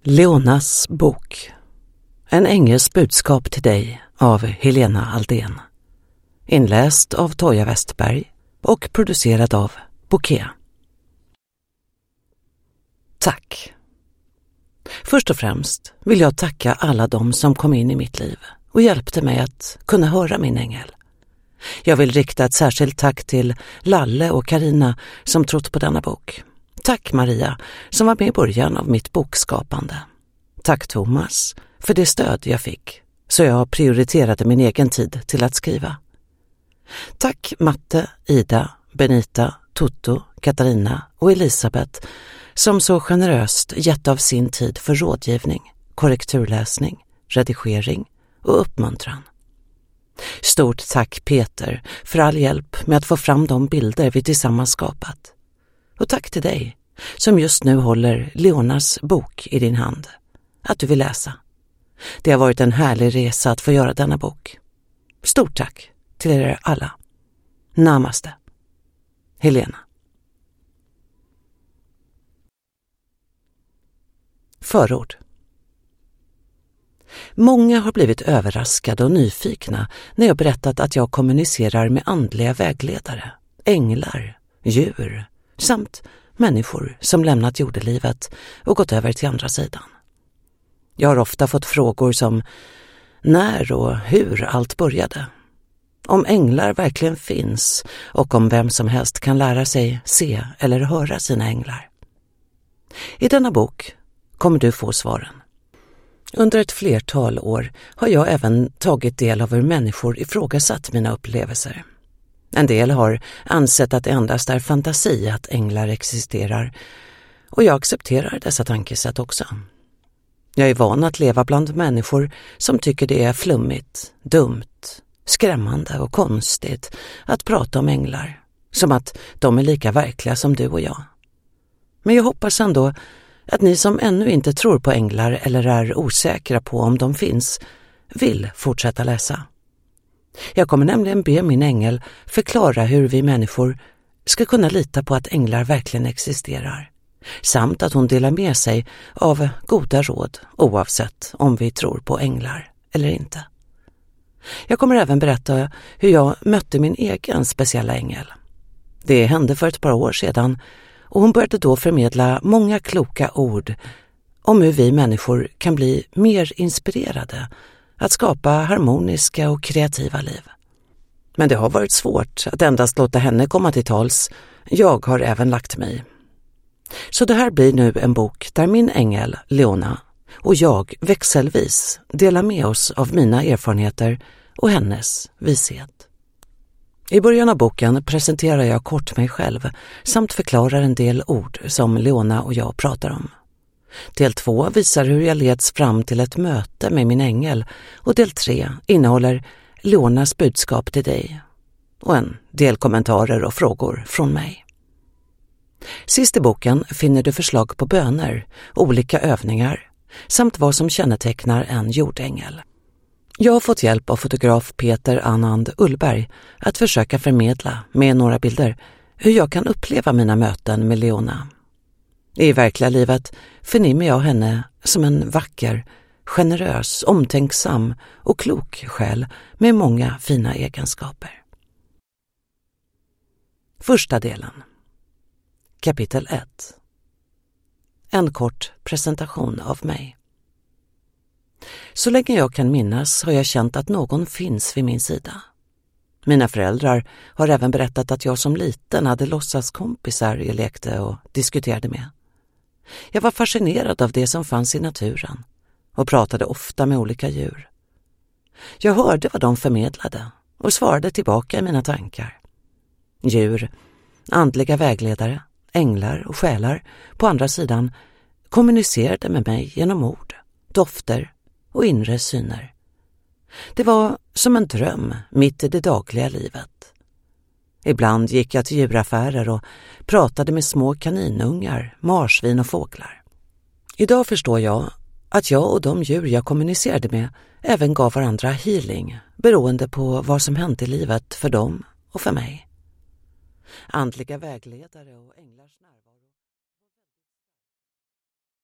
Leonas bok. En ängels budskap till dig av Helena Aldén. Inläst av Toja Westberg och producerad av Bouquet. Tack. Först och främst vill jag tacka alla de som kom in i mitt liv och hjälpte mig att kunna höra min ängel. Jag vill rikta ett särskilt tack till Lalle och Karina som trott på denna bok. Tack Maria som var med i början av mitt bokskapande. Tack Thomas för det stöd jag fick så jag prioriterade min egen tid till att skriva. Tack Matte, Ida, Benita, Toto, Katarina och Elisabeth som så generöst gett av sin tid för rådgivning, korrekturläsning, redigering och uppmuntran. Stort tack Peter för all hjälp med att få fram de bilder vi tillsammans skapat. Och tack till dig som just nu håller Leonas bok i din hand, att du vill läsa. Det har varit en härlig resa att få göra denna bok. Stort tack till er alla. Namaste. Helena. Förord. Många har blivit överraskade och nyfikna när jag berättat att jag kommunicerar med andliga vägledare, änglar, djur samt människor som lämnat jordelivet och gått över till andra sidan. Jag har ofta fått frågor som när och hur allt började, om änglar verkligen finns och om vem som helst kan lära sig se eller höra sina änglar. I denna bok kommer du få svaren. Under ett flertal år har jag även tagit del av hur människor ifrågasatt mina upplevelser. En del har ansett att det endast är fantasi att änglar existerar och jag accepterar dessa tankesätt också. Jag är van att leva bland människor som tycker det är flummigt, dumt, skrämmande och konstigt att prata om änglar, som att de är lika verkliga som du och jag. Men jag hoppas ändå att ni som ännu inte tror på änglar eller är osäkra på om de finns vill fortsätta läsa. Jag kommer nämligen be min ängel förklara hur vi människor ska kunna lita på att änglar verkligen existerar, samt att hon delar med sig av goda råd oavsett om vi tror på änglar eller inte. Jag kommer även berätta hur jag mötte min egen speciella ängel. Det hände för ett par år sedan och hon började då förmedla många kloka ord om hur vi människor kan bli mer inspirerade att skapa harmoniska och kreativa liv. Men det har varit svårt att endast låta henne komma till tals. Jag har även lagt mig. Så det här blir nu en bok där min ängel, Leona, och jag växelvis delar med oss av mina erfarenheter och hennes vishet. I början av boken presenterar jag kort mig själv samt förklarar en del ord som Leona och jag pratar om. Del 2 visar hur jag leds fram till ett möte med min ängel och del 3 innehåller Leonas budskap till dig och en del kommentarer och frågor från mig. Sist i boken finner du förslag på böner, olika övningar samt vad som kännetecknar en jordängel. Jag har fått hjälp av fotograf Peter Anand Ullberg att försöka förmedla med några bilder hur jag kan uppleva mina möten med Leona. I verkliga livet förnimmer jag henne som en vacker, generös, omtänksam och klok själ med många fina egenskaper. Första delen. Kapitel 1. En kort presentation av mig. Så länge jag kan minnas har jag känt att någon finns vid min sida. Mina föräldrar har även berättat att jag som liten hade låtsaskompisar jag lekte och diskuterade med. Jag var fascinerad av det som fanns i naturen och pratade ofta med olika djur. Jag hörde vad de förmedlade och svarade tillbaka i mina tankar. Djur, andliga vägledare, änglar och själar på andra sidan kommunicerade med mig genom ord, dofter och inre syner. Det var som en dröm mitt i det dagliga livet. Ibland gick jag till djuraffärer och pratade med små kaninungar, marsvin och fåglar. Idag förstår jag att jag och de djur jag kommunicerade med även gav varandra healing beroende på vad som hände i livet för dem och för mig. Andliga vägledare och änglars närvaro.